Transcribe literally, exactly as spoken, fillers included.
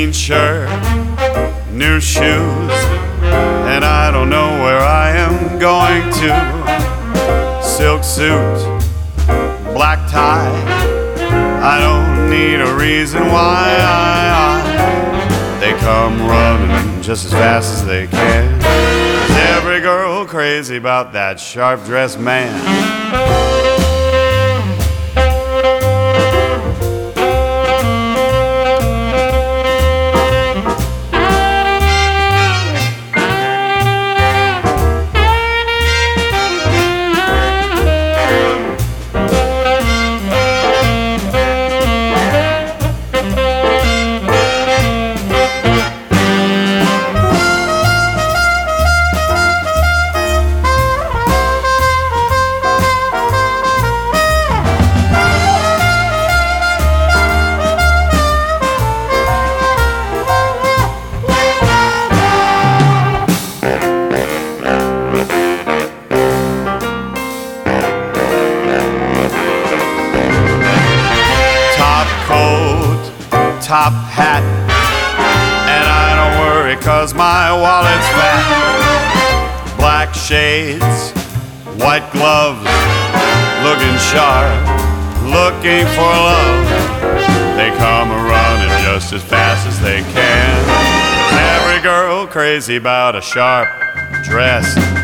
Jean shirt, new shoes, and I don't know where I am going to. Silk suit, black tie, I don't need a reason why I, I, they come running just as fast as they can. Is every girl crazy about that sharp-dressed man? Top hat, and I don't worry 'cause my wallet's fat. Black shades, white gloves, looking sharp, looking for love. They come running just as fast as they can. Every girl crazy about a sharp dress